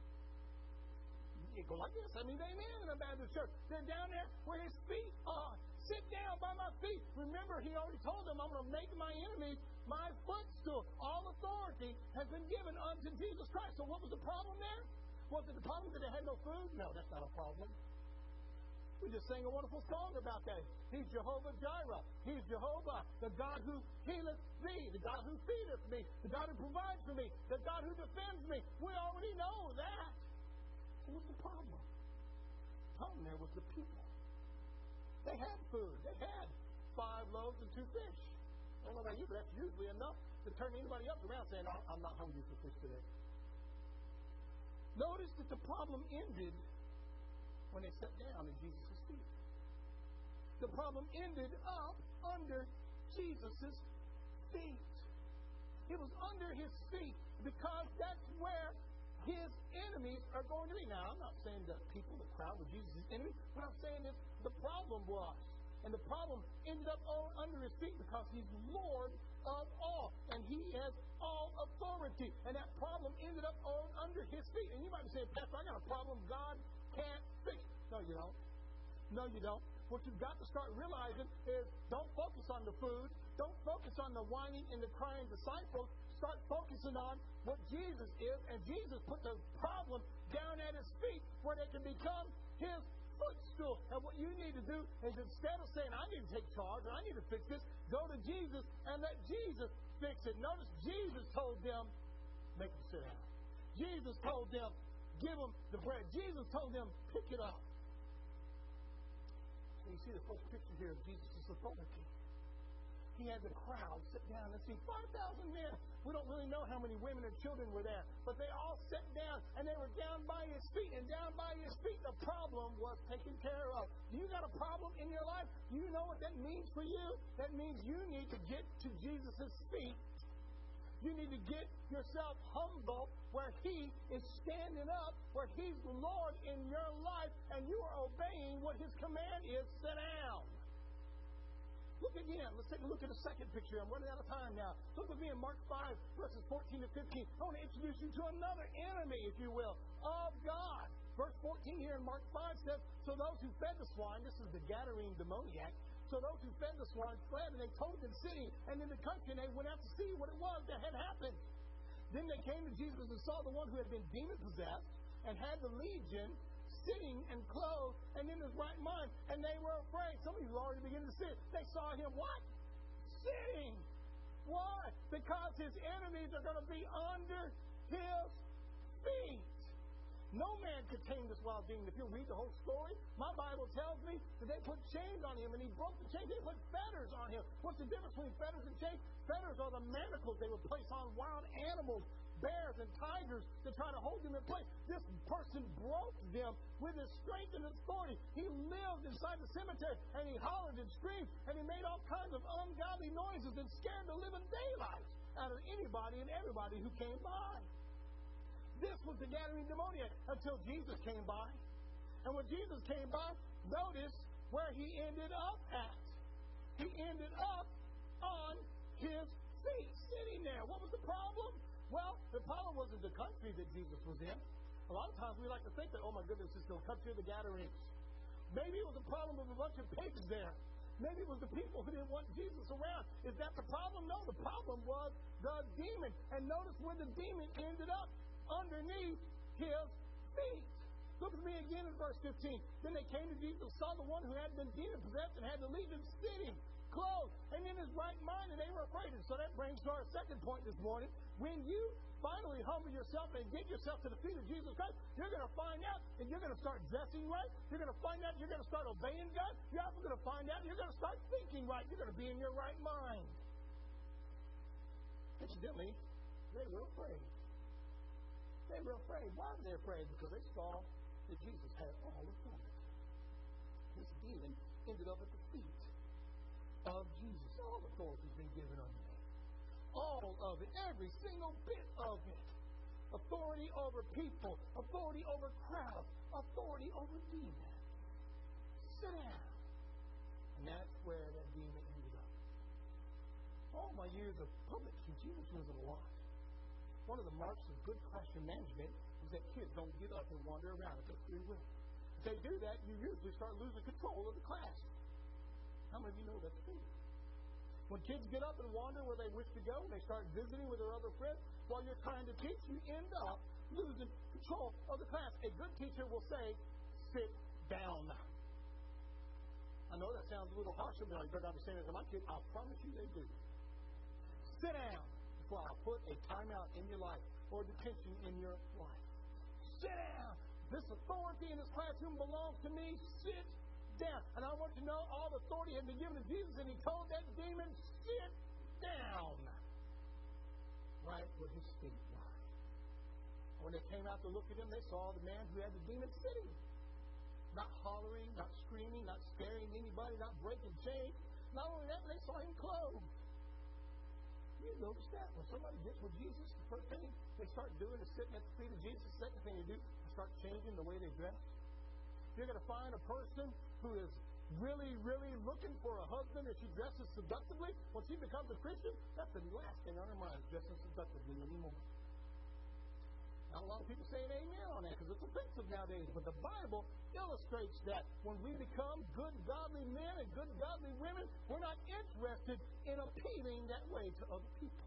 You go like this. I mean, amen in the Baptist church. They're down there where his feet are. Sit down by my feet. Remember, he already told them, I'm going to make my enemies my footstool. All authority has been given unto Jesus Christ. So what was the problem there? Was it the problem that they had no food? No, that's not a problem. We just sang a wonderful song about that. He's Jehovah Jireh. He's Jehovah, the God who healeth thee, the God who feedeth me, the God who provides for me, the God who defends me. We already know that. What was the problem? The problem there was the people. They had food. They had five loaves and two fish. I don't know about you, but that's usually enough to turn anybody up around saying, I'm not hungry for fish today. Notice that the problem ended when they sat down at Jesus' feet. The problem ended up under Jesus' feet. It was under his feet because that's where his enemies are going to be. Now, I'm not saying that people, the crowd, were Jesus' enemies. What I'm saying is the problem was, and the problem ended up all under his feet because he's Lord of all, and he has all authority. And that problem ended up all under his feet. And you might be saying, Pastor, I got a problem God can't fix. No, you don't. No, you don't. What you've got to start realizing is don't focus on the food. Don't focus on the whining and the crying disciples. Start focusing on what Jesus is. And Jesus put the problem down at his feet where they can become his footstool. And what you need to do is instead of saying, I need to take charge, or I need to fix this, go to Jesus and let Jesus fix it. Notice Jesus told them, make them sit down. Jesus told them, give them the bread. Jesus told them, pick it up. So you see the first picture here of Jesus' authority. He had the crowd sit down and see five thousand men. We don't really know how many women and children were there, but they all sat down and they were down by his feet. And down by his feet, the problem was taken care of. You got a problem in your life? You know what that means for you? That means you need to get to Jesus' feet. You need to get yourself humble where he is standing up, where he's the Lord in your life, and you are obeying what his command is, sit down. Look again. Let's take a look at the second picture. I'm running out of time now. Look with me in Mark five, verses fourteen to fifteen. I want to introduce you to another enemy, if you will, of God. Verse fourteen here in Mark five says, so those who fed the swine, this is the Gadarene demoniac, so those who fed the swine fled, and they told the city and in the country, and they went out to see what it was that had happened. Then they came to Jesus and saw the one who had been demon-possessed and had the legion sitting and clothed and in his right mind, and they were afraid. Some of you are already beginning to sit. They saw him what? Sitting. Why? Because his enemies are going to be under his feet. No man could tame this wild demon. If you read the whole story, my Bible tells me that they put chains on him and he broke the chains. They put fetters on him. What's the difference between fetters and chains? Fetters are the manacles they would place on wild animals, bears and tigers, to try to hold them in place. This person broke them with his strength and authority. He lived inside the cemetery and he hollered and screamed and he made all kinds of ungodly noises and scared the living daylights out of anybody and everybody who came by. This was the Gadarene demoniac until Jesus came by. And when Jesus came by, notice where he ended up at. He ended up on his feet, sitting there. What was the problem? Well, the problem wasn't the country that Jesus was in. A lot of times we like to think that, oh my goodness, it's the country of the Gadarenes. Maybe it was a problem of a bunch of pigs there. Maybe it was the people who didn't want Jesus around. Is that the problem? No, the problem was the demon. And notice where the demon ended up. Underneath his feet. Look at me again in verse fifteen. Then they came to Jesus, saw the one who had been demon-possessed and had the legion sitting, clothed, and in his right mind, and they were afraid. And so that brings to our second point this morning. When you finally humble yourself and get yourself to the feet of Jesus Christ, you're going to find out and you're going to start dressing right. You're going to find out you're going to start obeying God. You're also going to find out you're going to start thinking right. You're going to be in your right mind. Incidentally, they were afraid. They were afraid. Why were they afraid? Because they saw that Jesus had all authority. This demon ended up at the feet of Jesus. All authority has been given unto me. All of it. Every single bit of it. Authority over people. Authority over crowds. Authority over demons. Sit down. And that's where that demon ended up. All my years of public teaching, which was a lot. One of the marks of good classroom management is that kids don't get up and wander around at their free will. If they do that, you usually start losing control of the class. How many of you know that's true? When kids get up and wander where they wish to go, they start visiting with their other friends, while you're trying to teach, you end up losing control of the class. A good teacher will say, sit down. I know that sounds a little harsh, but you better understand it to my kids. I promise you they do. Sit down. I'll put a timeout in your life or detention in your life. Sit down. This authority in this classroom belongs to me. Sit down. And I want you to know all authority had been given to Jesus, and he told that demon, sit down. Right where his feet were. When they came out to look at him, they saw the man who had the demon sitting. Not hollering, not screaming, not scaring anybody, not breaking chains. Not only that, but they saw him clothed. You notice that when somebody gets with Jesus, the first thing they start doing is sitting at the feet of Jesus. The second thing they do is start changing the way they dress. You're going to find a person who is really, really looking for a husband and she dresses seductively. When she becomes a Christian, that's the last thing on her mind is dressing seductively anymore. Now, a lot of people say an amen on that because it's offensive nowadays. But the Bible illustrates that when we become good, godly men and good, godly women, we're not interested in appealing that way to other people.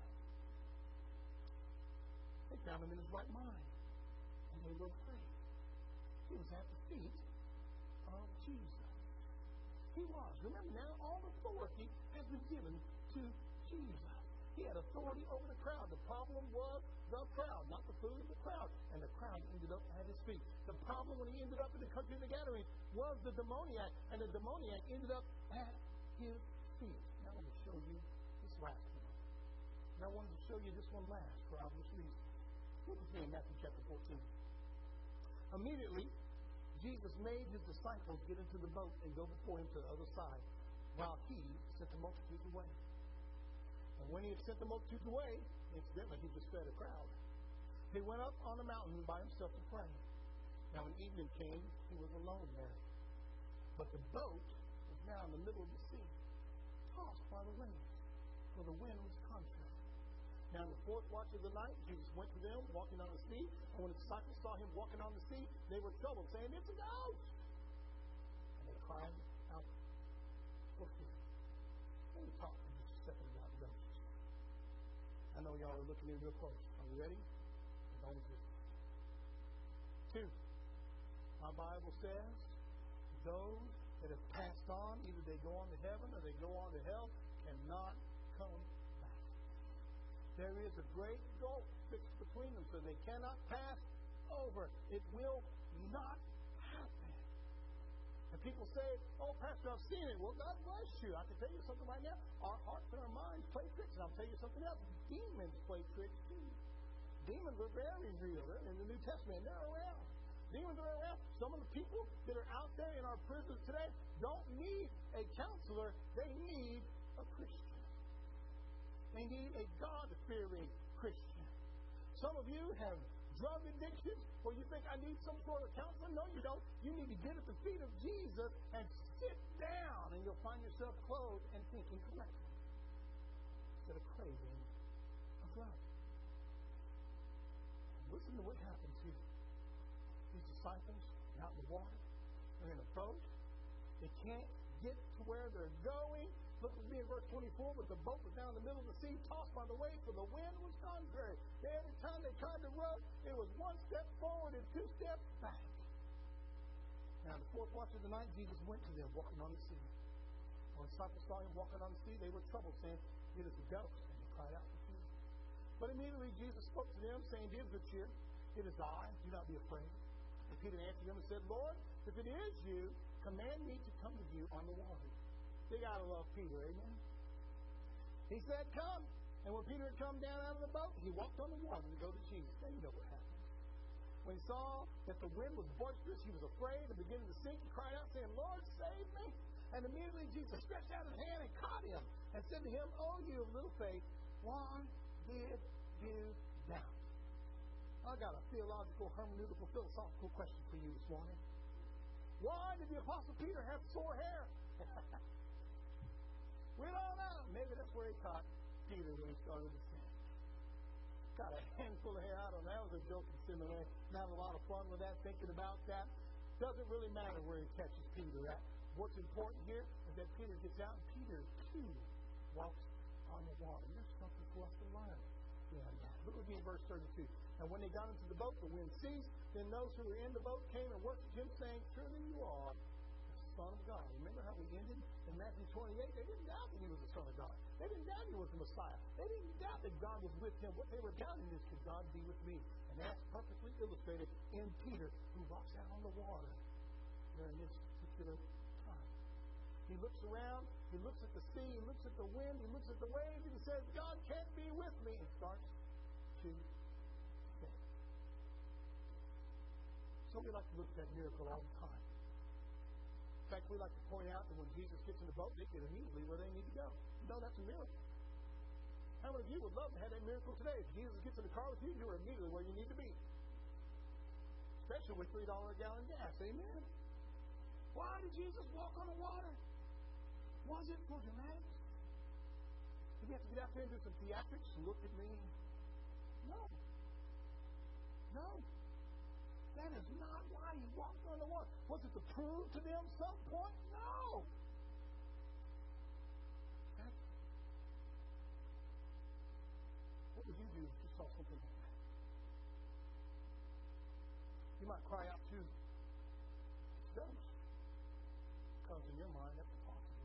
They found him in his right mind. And they were afraid. He was at the feet of Jesus. He was. Remember now, all authority has been given to Jesus. He had authority over the crowd. The problem was the crowd, not the food, the crowd. And the crowd ended up at his feet. The problem when he ended up in the country of the Gadarenes was the demoniac, and the demoniac ended up at his feet. Now I want to show you this last one. And I wanted to show you this one last for obvious reasons. Look with me in Matthew chapter fourteen. Immediately, Jesus made his disciples get into the boat and go before him to the other side, while he sent the multitudes away. And when he had sent the multitudes away, incidentally, he just fed a crowd. He went up on the mountain by himself to pray. Now when evening came, he was alone there. But the boat was now in the middle of the sea, tossed by the winds, for the wind was contrary. Now in the fourth watch of the night, Jesus went to them, walking on the sea. And when the disciples saw him walking on the sea, they were troubled, saying, "It's a ghost!" And they cried out for fear. Let me talk to you just a second about ghosts. I know y'all are looking in real close. Are you ready? Don't exist. Two, my Bible says, those that have passed on, either they go on to heaven or they go on to hell, cannot come back. There is a great gulf fixed between them, so they cannot pass over. It will not happen. And people say, "Oh, Pastor, I've seen it." Well, God bless you. I can tell you something right now. Our hearts and our minds play tricks. And I'll tell you something else. Demons play tricks too. Demons are very real. They're in the New Testament. They're around. Demons are around. Some of the people that are out there in our prisons today don't need a counselor. They need a Christian. They need a God-fearing Christian. Some of you have drug addiction, or you think I need some sort of counseling. No, you don't. You need to get at the feet of Jesus and sit down, and you'll find yourself clothed and thinking correctly instead of craving a drug. Listen to what happens here. These disciples are out in the water. They're in a boat. They can't get to where they're going. Look at me in verse twenty-four, but the boat was down in the middle of the sea, tossed by the waves, for the wind was contrary. Every time they tried to row, it was one step forward and two steps back. Now, the fourth watch of the night, Jesus went to them, walking on the sea. When the disciples saw him walking on the sea, they were troubled, saying, "It is a ghost," and they cried out for fear. But immediately Jesus spoke to them, saying, "Be of good cheer. It is I. Do not be afraid." And Peter answered him and said, "Lord, if it is you, command me to come to you on the water." They gotta love Peter, amen? He said, "Come." And when Peter had come down out of the boat, he walked on the water to go to Jesus. Now you know what happened. When he saw that the wind was boisterous, he was afraid and beginning to sink. He cried out, saying, "Lord, save me." And immediately Jesus stretched out his hand and caught him and said to him, "Oh, you of little faith, why did you doubt?" I got a theological, hermeneutical, philosophical question for you this morning. Why did the Apostle Peter have sore hair? We don't know. Maybe that's where he caught Peter when he started to sin. Got a handful of hair. I don't know. That was a joke in seminary. Not a lot of fun with that, thinking about that. Doesn't really matter where he catches Peter at. What's important here is that Peter gets out, and Peter, too, walks on the water. There's something for us to learn. Yeah, look with me in verse thirty-two. And when they got into the boat, the wind ceased. Then those who were in the boat came and worshipped him, saying, "Surely you are the Son of God." Remember how we ended in Matthew twenty-eight? They didn't doubt that he was the Son of God. They didn't doubt he was the Messiah. They didn't doubt that God was with him. What they were doubting is, could God be with me? And that's perfectly illustrated in Peter, who walks out on the water during this particular time. He looks around, he looks at the sea, he looks at the wind, he looks at the waves, and he says, "God can't be with me," and starts to sink. So we like to look at that miracle all the time. In fact, we like to point out that when Jesus gets in the boat, they get immediately where they need to go. You know, that's a miracle. How many of you would love to have that miracle today? If Jesus gets in the car with you, you're immediately where you need to be. Especially with three dollars a gallon gas. Amen? Why did Jesus walk on the water? Was it for dramatics? Did he have to get out there and do some theatrics? Look at me. No. No. That is not why he walked on the water. Was it to prove to them some point? No. That's, what would you do if you saw something like that? You might cry out to ghosts. problems in your mind. That's impossible.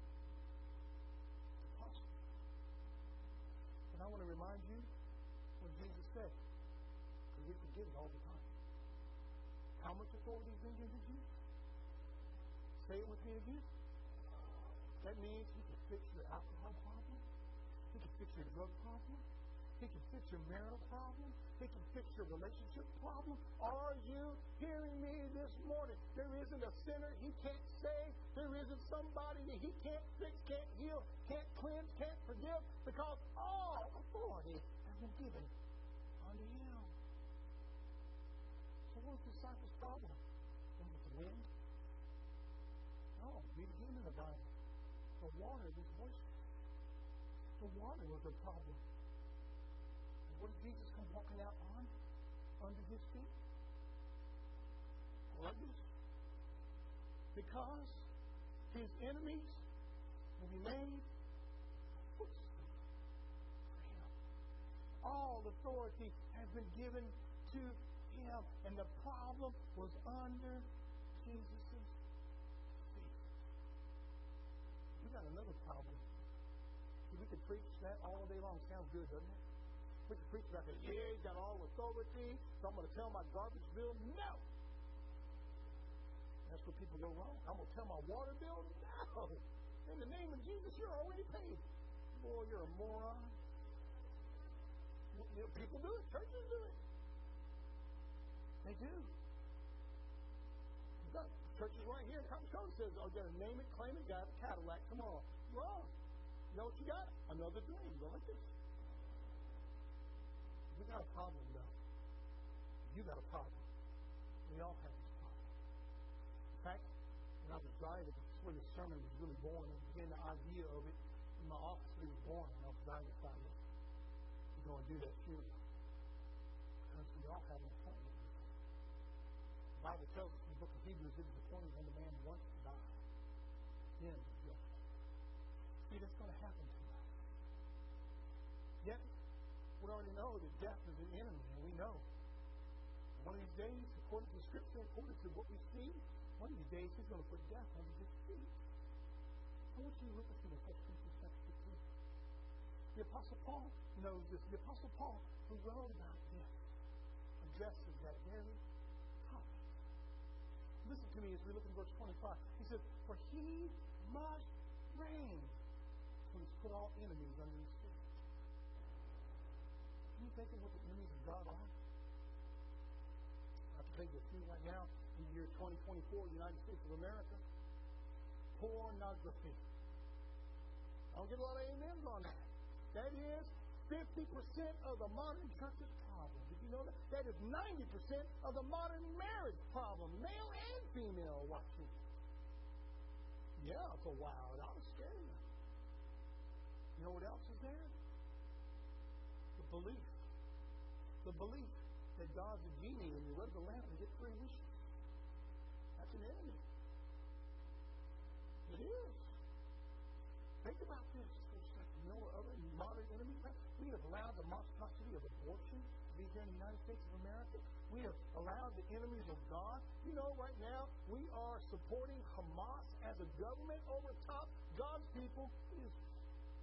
It's impossible. And I want to remind you what Jesus said, because we forget it all the time. How much authority is being given to Jesus? Say it with me again. That means he can fix your alcohol problem. He can fix your drug problem. He can fix your marital problem. He can fix your relationship problem. Are you hearing me this morning? There isn't a sinner he can't save. There isn't somebody that he can't fix, can't heal, can't cleanse, can't forgive, because all authority has been given unto him. So what was the disciples' problem? Was it the wind? No, read again in the Bible. The water was boisterous. The water was a problem. And what did Jesus come walking out on? Under his feet? Luggage. Because his enemies will be made footstool for him. All authority has been given to him. And the problem was under Jesus' feet. We got another problem. We could preach that all day long. Sounds good, doesn't it? We could preach about that. Yeah, he's got all authority, so I'm going to tell my garbage bill no. That's where people go wrong. I'm going to tell my water bill no. In the name of Jesus, you're already paid. Boy, you're a moron. You know, people do it. Churches do it. They do. You've got churches right here in Conference Code says, oh, you got to name it, claim it, got a Cadillac. Come on. Wrong. You know what you got? Another dream. Go like this. We got a problem, though. You got a problem. We all have this problem. In fact, when I was driving, that's where the sermon was really born. And again, the idea of it in my office, it was born when I was driving Friday to go and do that funeral. Because we all have an appointment with him. The Bible tells us in the book of Hebrews, it is appointed when the man wants to die. Then the death. See, that's going to happen to us. Yet, we already know that death is an enemy, and we know. And one of these days, according to the Scripture, according to what we see, one of these days he's going to put death under his feet. I want you to look at me in First Corinthians chapter fifteen. The Apostle Paul knows this. The Apostle Paul, who wrote about death, addresses that very topic. Listen to me as we look in verse twenty-five. He says, for he must reign till he's put all enemies under his feet. Can you think of what the enemies of God are? I can think of a few right now. In the year twenty twenty-four, the United States of America, pornography. I don't get a lot of amens on that. That is fifty percent of the modern church's problem. Did you know that? That is ninety percent of the modern marriage problem, male and female watching. Yeah, for a while. I was scared. You know what else is there? The belief. The belief that God's a genie and you rub the lamp and get three wishes. That's an enemy. It is. Think about this for a second. You know what other modern enemies are? We have allowed the monstrosity of abortion to be here in the United States of America. We have allowed the enemies of God. You know, right now, we are supporting Hamas as a government over top God's people, Israel.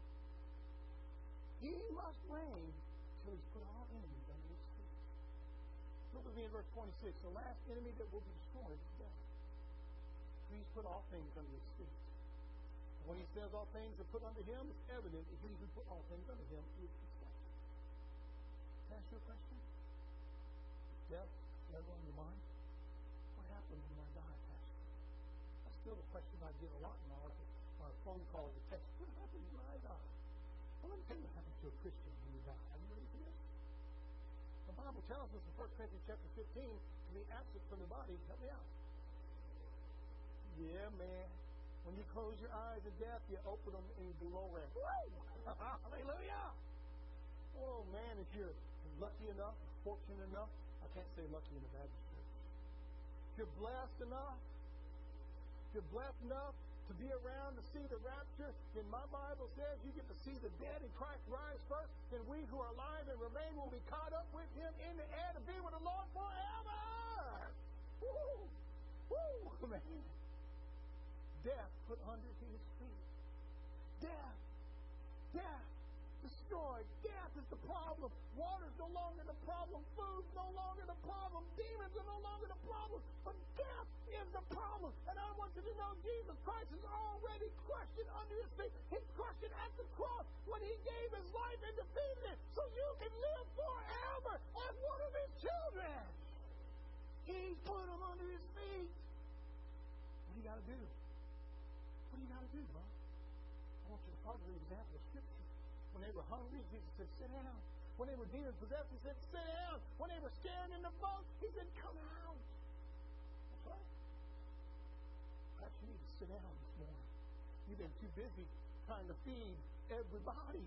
He must reign till he's put all enemies under his feet. Look with me in verse twenty-six. The last enemy that will be destroyed is death. He's put all things under his feet. When he says all things are put under him, it's evident that he who put all things under him is accepted. Can I ask you a question? Is death ever on your mind? What happens when I die, Pastor? That's still a question I get a lot in my office, my phone calls, or texts. What happens when I die? Well, let me tell you what happens to a Christian when you die. Are you ready for this? The Bible tells us in First Corinthians chapter fifteen to be absent from the body. Help me out. Yeah, man. When you close your eyes in death, you open them in glory. Hallelujah! Oh, man, if you're lucky enough, fortunate enough, I can't say lucky in the Baptist church. If you're blessed enough, if you're blessed enough to be around to see the rapture, then my Bible says you get to see the dead in Christ rise first, then we who are alive and remain will be caught up with him in the air to be with the Lord forever. Woo! Woo! Man. death put under his feet. Death. Death. Destroyed. Death is the problem. Water's no longer the problem. Food's no longer the problem. Demons are no longer the problem. But death is the problem. And I want you to know Jesus Christ has already crushed it under his feet. He crushed it at the cross when he gave his life and defeated it so you can live forever as one of his children. He's put them under his feet. What do you got to do? What do you got to do, bro? I want you to follow the example of Scripture. When they were hungry, Jesus said, sit down. When they were demon possessed, he said, sit down. When they were scared in the boat, he said, come out. That's right. Perhaps you need to sit down this morning. You've been too busy trying to feed everybody.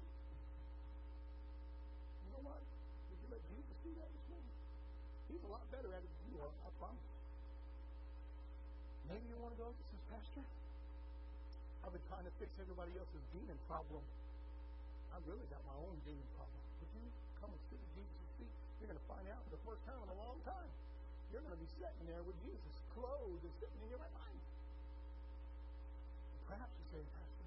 You know what? Would you let Jesus do that this morning? He's a lot better at it than you are, I promise. Maybe you want to go, says, Pastor, I've been trying to fix everybody else's demon problem. I've really got my own demon problem. Would you come and sit at Jesus' feet? You're going to find out for the first time in a long time. You're going to be sitting there with Jesus, clothed and sitting in your right mind. Perhaps you say, Pastor,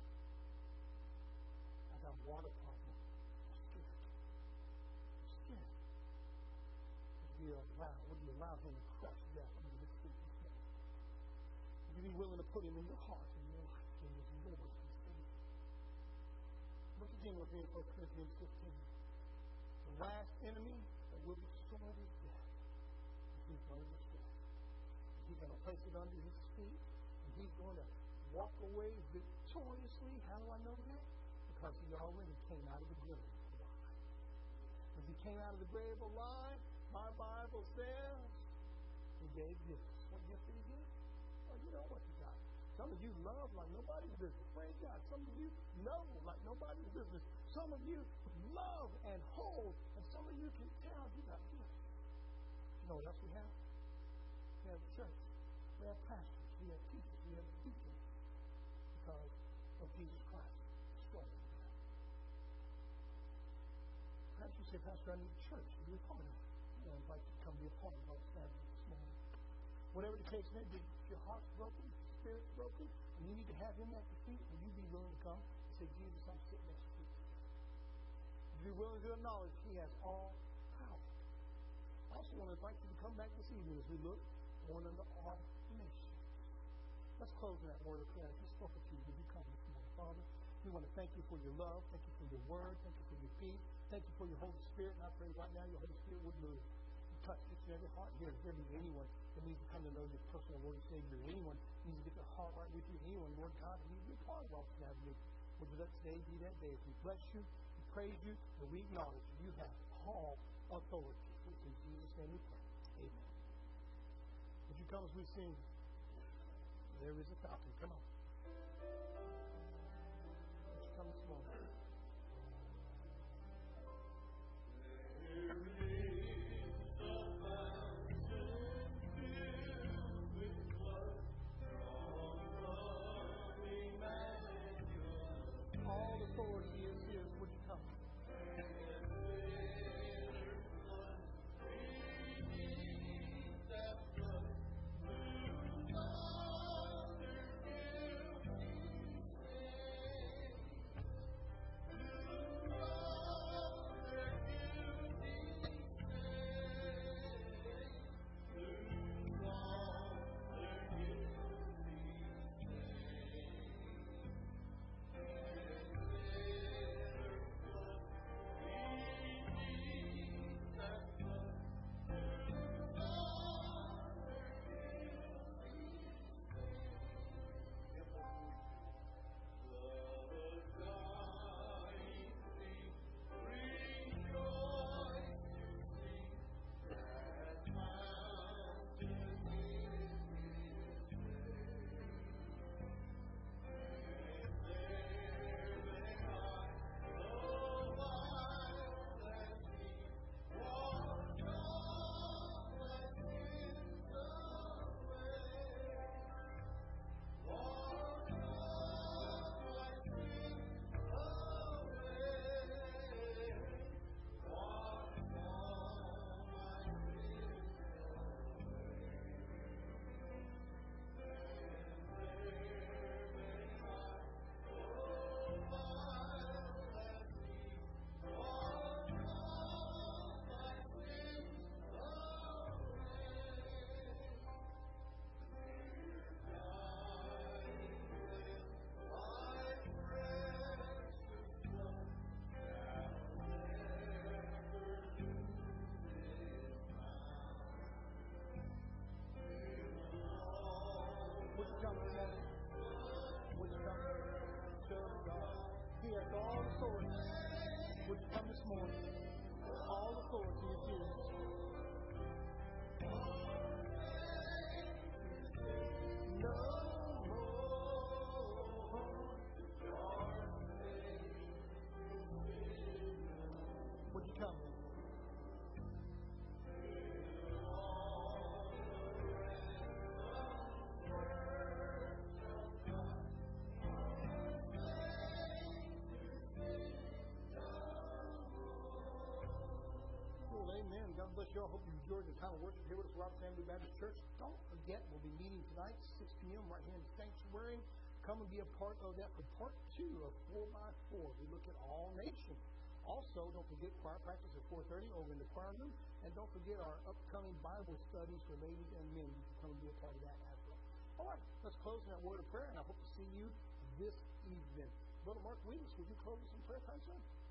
I got a water problem. I'm scared. I'm scared. Would you allow, would you allow him to crush death under his feet this morning? Would you be willing to put him in your heart and your life and his Lord and Savior? Look again with me in First Corinthians fifteen. The last enemy that will be destroyed is death. He's going to destroy it. He's going to place it under his feet, and he's going to walk away victoriously. How do I know that? Because he already came out of the grave alive. When he came out of the grave alive, my Bible says he gave gifts. What gift did he give? Well, you know what he got. Some of you love like nobody's business. Praise God. Some of you know like nobody's business. Some of you love and hold, and some of you can tell you got gifts. You know what else we have? We have church. We have pastors. We have teachers. We have deacons. Because of Jesus Christ. Strong. Perhaps you say, Pastor, I need church to be a part of it. I invite you to come be a part of our family this morning. Whatever the case may be, if your heart's broken, if your spirit's broken, and you need to have him at your feet, will you be willing to come and say, Jesus, I'm sitting at your feet? Would you be willing to acknowledge he has all power? I also want to invite you to come back this evening as we look on into our nation. Let's close in that word of prayer. Just spoke to you. Will you come this morning? Father, we want to thank you for your love. Thank you for your word. Thank you for your peace. Thank you for your Holy Spirit. And I pray right now your Holy Spirit would move. Touch each and every heart here. If there be anyone that needs to come to know your personal Lord and Savior, anyone needs to get their heart right with you, anyone, Lord God, that needs to be a part of all that have me. Would you let today be that day as we bless you, we praise you, and we acknowledge you have all authority. In Jesus' name we pray. Amen. Would you come as we sing? There is a fountain. Come on. Would you come this morning? show. I hope you enjoyed the time of worship here with us, Robertson Avenue Baptist Church. Don't forget, we'll be meeting tonight, six p.m. right here in the sanctuary. Come and be a part of that for part two of four by four. We look at all nations. Also, don't forget choir practice at four thirty over in the choir room. And don't forget our upcoming Bible studies for ladies and men. You can come and be a part of that as well. All right, let's close in that word of prayer, and I hope to see you this evening. Brother Mark Weedus, would you close us in prayer time, sir?